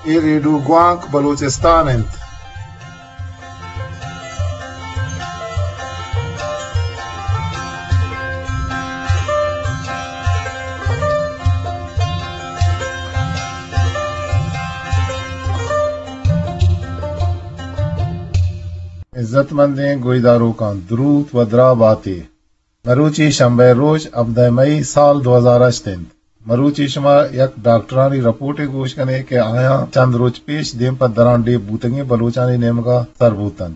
ایریڈوگوانک بلوچستان انت عزت مندیں گویداروں کا درود و درا باتی مروچی شنبہ روز 17 مئی سال 2008 مروچی شما یک ڈاکٹرانی رپورٹ گوش کنے کہ آیا چند روز پیش دیم پر دران ڈے بوتنگی بلوچانی نیمگا سر بوتند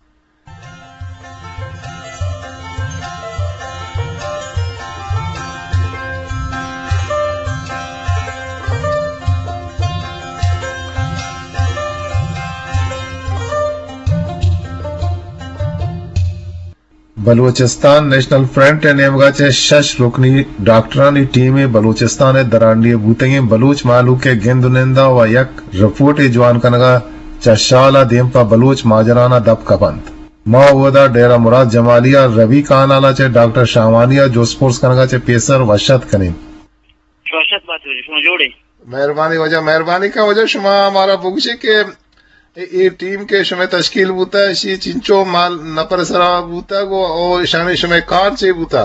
بلوچستان نیشنل فرنٹ نیمگا چے شش رکنی ڈاکٹرانی ٹیم بلوچستان درانڈی بوتنگی بلوچ معلوم کے گندنندہ و یک رپورٹ جوان کنگا چشالا دیم پا بلوچ ماجرانا دب کپند ما ودا ڈیرہ مراد جمالیہ روی کانالا چے ڈاکٹر شامانیہ جو سپورٹس کنگا چے پیسر وشت کنیم وشت بات ہوئی شما جوڑے مہربانی کا وجہ شما ہمارا بگشے کہ یہ ٹیم کے شمع تشکیل بوتا ہے اسی چنچو مال نپر سرا بوتا گو اور شانے شمع کار چے بوتا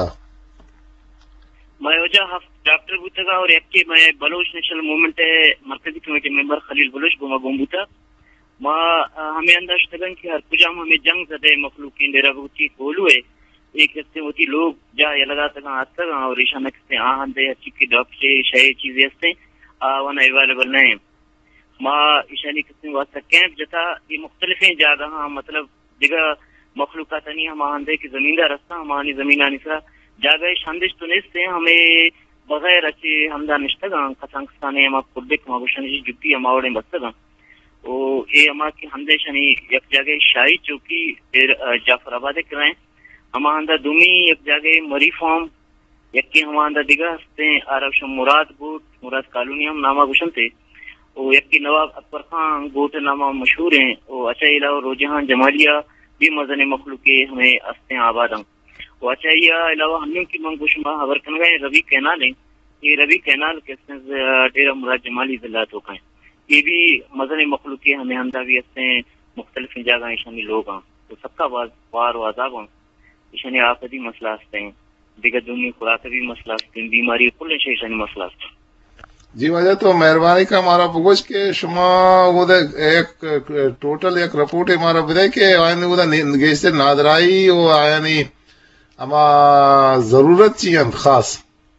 میں وجہ ڈاکٹر بوتا گا اور ایک میں بلوچ نیشنل موومنٹ مرکزی کمیٹی ممبر خلیل بلوچ گوما گوم بوتا ما ہمیں انداز تگن کہ ہر کجام ہمیں جنگ زدے مخلوقین ڈیرہ بوتی کولو ہے ایک ہستے ہوتی لوگ جا یلگا تگا آتا گا اور ایشانہ کستے آہن دے ہر چکی ڈاکٹر شاہی چیزیں ہستے آوان ایویلیبل نہیں ما ایشانی قسم واسطہ کیمپ جتا یہ مختلف جگہ مطلب جگہ مخلوقات نہیں ہم آندے کہ زمیندار رستہ ہمانی زمینانی سرا جگہ شاندش تو نیستے ہمیں بغیر اچھے ہمدار نشتگا کسانکستانے ہما کردک ہما گوشنجی جبتی ہما اوڑیں بستگا او اے ہما کی ہمدشانی یک جگہ شاہی چوکی دیر جعفر آبادے کرائیں ہما اندہ دومی یک جگہ مری فارم یکی ہما اندہ دیگا ہستے عرب مراد گوٹ مراد کالونی ہم نامہ گوشن تھے وہ یکی نواب اکبر خان گوٹ نامہ مشہور ہیں وہ اچھا علاوہ روجہان جمالیہ بھی مزن مخلوق ہمیں استے آباد ہیں وہ اچھا علاوہ ہم کی منگوش ماہ خبر کن گئے ربی کینال ہیں یہ ربی کینال کے ڈیرہ مراد جمالی ضلعات ہو گئے یہ بھی مزن مخلوق ہمیں ہندہ بھی استے مختلف جگہ ایشانی لوگ ہیں تو سب کا وار و عذاب ہیں ایشانی آفدی مسئلہ استے ہیں دیگر دونی خوراک بھی مسئلہ استے ہیں بیماری کل ایشانی مسئلہ استے ہیں جی وجہ تو مہربانی کا ہمارا بگوش کے شما وہ ایک ٹوٹل ایک رپورٹ ہمارا بدے کہ آئین وہ گیستے نادرائی وہ آئینی اما ضرورت چیئن خاص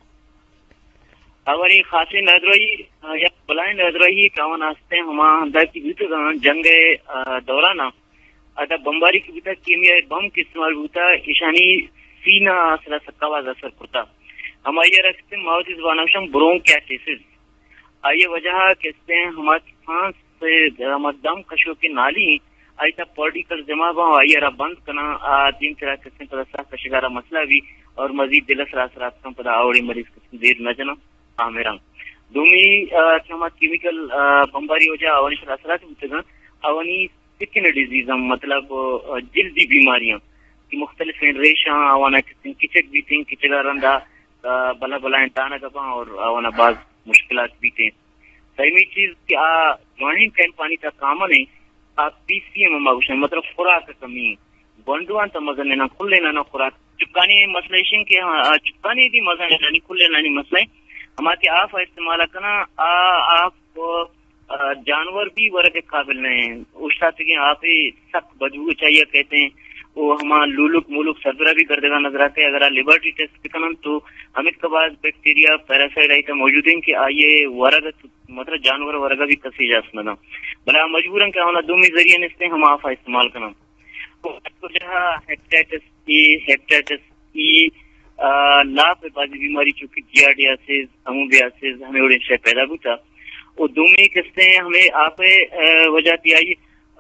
اولی خاصی نادرائی یک بلائن نادرائی کاون آستے ہما ہندہ کی بیتا جنگ دورانا ادا بمباری کی بیتا کیمیائی بم کی استعمال بیتا ایشانی سینہ اصلا سکاواز اثر کرتا ہما یہ رکھتے موتی زبانوشم برون کیسیسز آئیے وجہ کہتے ہیں ہمارے سانس سے ہمارے دم کشو کی نالی آئی تا پارٹیکل جمع با آئیے را بند کنا دین طرح کسیں پدا سا کشگارہ مسئلہ بھی اور مزید دل اثرات کم پدا آوڑی مریض کسیں دیر نہ جنا آمیران دومی کہ ہمارے کیمیکل بمباری ہو جا آوانی شر اثرات ہوتے گا آوانی سکن ڈیزیز مطلب جلدی بیماریاں کی مختلف ریشاں آوانا کسیں کچک بھی تھیں کچگا رندہ بلا بلائیں ٹانا گباں اور آوانا بعض مشکلات بھی تھے سیمی چیز کہ جوائننگ کیمپانی تا کامن ہے آپ پی سی ایم ماگوشن مطلب خوراک کا کمی گونڈوان تا مزن لینا کھل لینا نا خوراک چپکانی مسئلہ شن کہ چپکانی دی مزن لینا کھل لینا نہیں مسئلہ ہمارے آپ استعمال کرنا آپ جانور بھی ورگ قابل نہیں ہیں اشتاعت کہ آپ سخت بدبو چاہیے کہتے ہیں وہ ہمارا لولک مولک سربراہ بھی کر دے گا نظر آتے اگر لیبرٹی ٹیسٹ کرنا تو ہمیں کے بعد بیکٹیریا پیراسائٹ آئیتا موجود ہیں کہ آئیے ورگ مطلب جانور ورگا بھی کسی جا سنا بلا مجبور ہیں کہ ہونا دومی ذریعے نستے ہم آفا استعمال کرنا جہاں ہیپٹائٹس ای لاپ بازی بیماری چونکہ گیارڈیاسز اموبیاسز ہمیں اڑے شے پیدا ہوتا وہ دومی کستے ہیں ہمیں آپ وجہ تی آئی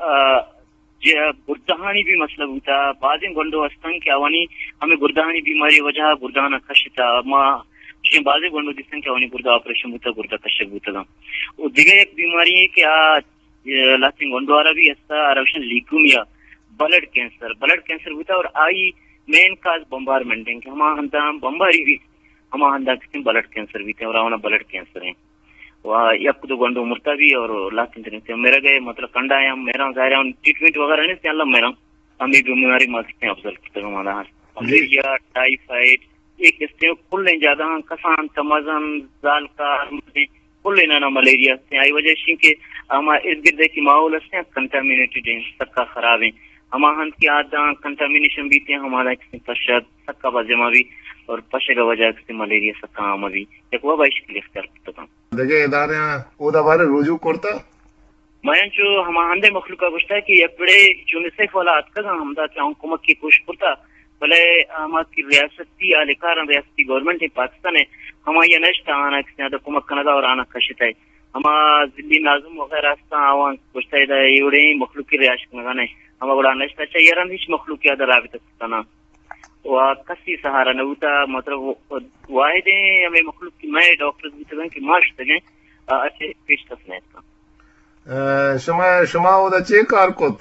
گردہانی بھی مسئلہ ہوتا بعضیں گنڈو ہستن کہ آوانی ہمیں گردہانی بیماری وجہ گردہانہ کشتا ما بعضیں گنڈو جسن کہ آوانی گردہ آپریشن ہوتا گردہ کشک ہوتا گا وہ دیگر ایک بیماری ہے کہ لاتیں گنڈو آرہ بھی ہستا عربشن لیکومیا بلڈ کینسر ہوتا اور آئی مین کاز بمبارمنٹ ہیں کہ ہما ہندہ بمباری بھی ہما ہندہ کسیں بلڈ کینسر بھی تھے اور آونا بلڈ کینسر ہیں یک دو گھنٹوں مرتا بھی اور لاکن سے میرا گئے مطلب کنڈا ہے میرا ظاہر ہے ٹریٹمنٹ وغیرہ نہیں سے اللہ میرا ہم بھی بیماری ماسکتے ہیں افضل کی طرح ہمارا ملیریا ٹائیفائڈ ایک اس سے کل لیں زیادہ کسان تمازن زال کا کل لینا نا ملیریا سے آئی وجہ سے کہ ہمارے ارد گرد کی ماحول ہے کنٹامینیٹڈ ہیں سکا خراب ہیں ہمارا کی آدھا کنٹامینیشن بھی تھے ہمارا پشد سکا بازما بھی اور پشے کا وجہ سے ملیریا سکا ہم بھی ایک وہ باعث کے لیے کرتا دیکھیں ادارے وہ بارے رجوع کرتا میں جو ہمارے مخلوق کا گشتا ہے کہ یہ بڑے یونیسیف والا اتکا ہم دا کہ حکومت کی کوشش کرتا بھلے ہماری ریاستی اہلکار ریاستی گورنمنٹ پاکستان ہے ہمارا یہ نشتا آنا کسی حکومت کنگا اور آنا کشتا ہے ہمارا ضلعی ناظم وغیرہ آوان گشتا ہے یہ مخلوق کی رہائش کنگا نہیں ہمارا بڑا نشتا چاہیے رنش مخلوق کی ادھر رابطہ کرنا وہ کسی سہارا نہ ہوتا مطلب واحد ہیں ہمیں مخلوق کی میں ڈاکٹر بھی تھے کہ ماش تھے اچھے پیش تصنیت کا شما وہ چیک کار کوت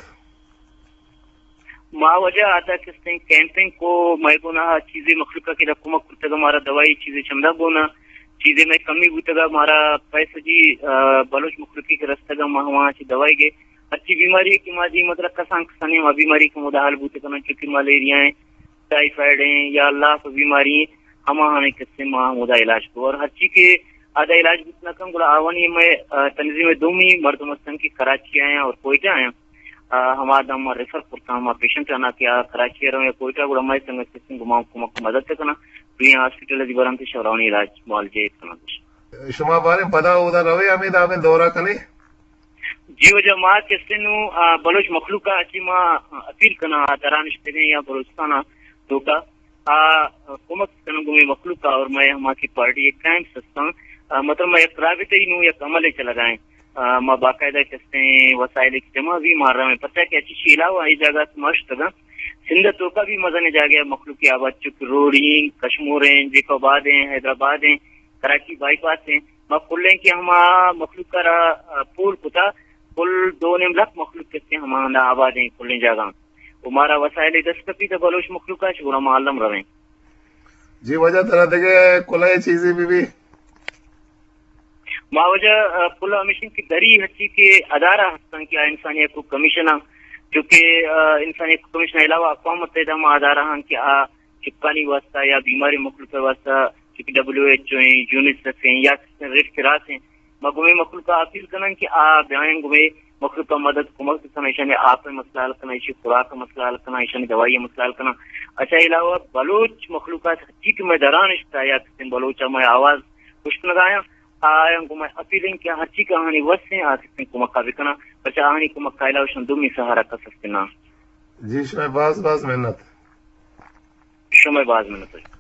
ماں وجہ آتا کس نے کیمپنگ کو میں گونا چیزیں مخلوقہ کی حکومت کرتے گا ہمارا دوائی چیزیں چمدا گونا چیزیں میں کمی ہوتے گا ہمارا پیسے جی بلوچ مخلوقی کے رستے گا وہاں سے دوائی گئے اچھی بیماری کی ماں جی مطلب کسان کسانی وہاں بیماری کا مداحل بوتے کرنا چونکہ ملیریا ہیں ٹائیفائڈ ہیں یا اللہ کو بیماری ہمارے کس سے ماں مدا علاج کو اور ہر چیز کے آدھا علاج بھی اتنا کم گڑا آوانی میں تنظیم دومی مرد مستن کی کراچی آئے اور کوئٹہ آئے ہمارا دم ریفر کرتا ہوں ہمارا پیشنٹ آنا کیا کراچی رہا ہوں یا کوئٹہ گڑا میں سنگت سسٹم گھماؤں کو مدد کرنا تو یہاں ہاسپٹل دی برام تیش اور علاج معالجے کرنا شما بارے پتا ہوتا روے امید آپ دورہ کنے جی وجہ ماں کسے نو بلوچ مخلوقہ اچھی ماں اپیل کرنا درانشتے ہیں یا بلوچستانہ تو کا حکومت کنگومی مخلوقہ اور میں ہماری پارٹی ایک قائم سستا مطلب میں ایک رابطہ ہی نوں ایک عمل چلا گائیں میں باقاعدہ کستے ہیں وسائل کی جمع بھی مار رہا ہوں پتہ ہے کہ اچھی شیلا ہوا اس جگہ سے مشت گا سندھ تو کا بھی مزہ نہیں جا گیا مخلوق کی آباد چک روڑی کشمور ہیں جیکوباد ہیں حیدرآباد ہیں کراچی بائی پاس ہیں میں کل لیں کہ ہم مخلوق کا پول کتا کل 2 لاکھ مخلوق کستے ہیں ہمارا آباد ہیں کل جگہ ہمارا وسائل دستکپی تو بلوچ مخلوق کا چھوڑا معلوم رہے جی وجہ طرح دیکھے کلائے چیزیں بھی ماں وجہ کل ہمیشن کی دری ہچی کے ادارہ ہستان کیا انسانی حقوق کمیشن چونکہ انسانی حقوق کمیشن علاوہ اقوام متحدہ میں ادارہ ہاں کہ چپکانی واسطہ یا بیماری مخلوق واسطہ چونکہ WHO ہیں یونیسیف ہیں یا ریڈ کراس ہیں میں گمے مخلوق کا اپیل کرنا کہ بیان گمے مخلوق کا مدد حکومت کرنا ایشانی آپ میں مسئلہ حل کرنا ایشی خوراک کا مسئلہ حل کرنا ایشانی دوائی مسئلہ حل کرنا اچھا علاوہ بلوچ مخلوقات حقیق میں دران اشتا یا کسی بلوچہ میں آواز کچھ لگایا آیا کو میں اپیلیں کہ ہر چیز کہانی وسیں آ سکتے ہیں کو مقابل کرنا بچہ آہنی کو مقابلہ وشن دومی سہارا کر سکتے نا جی شمع باز محنت شمع باز محنت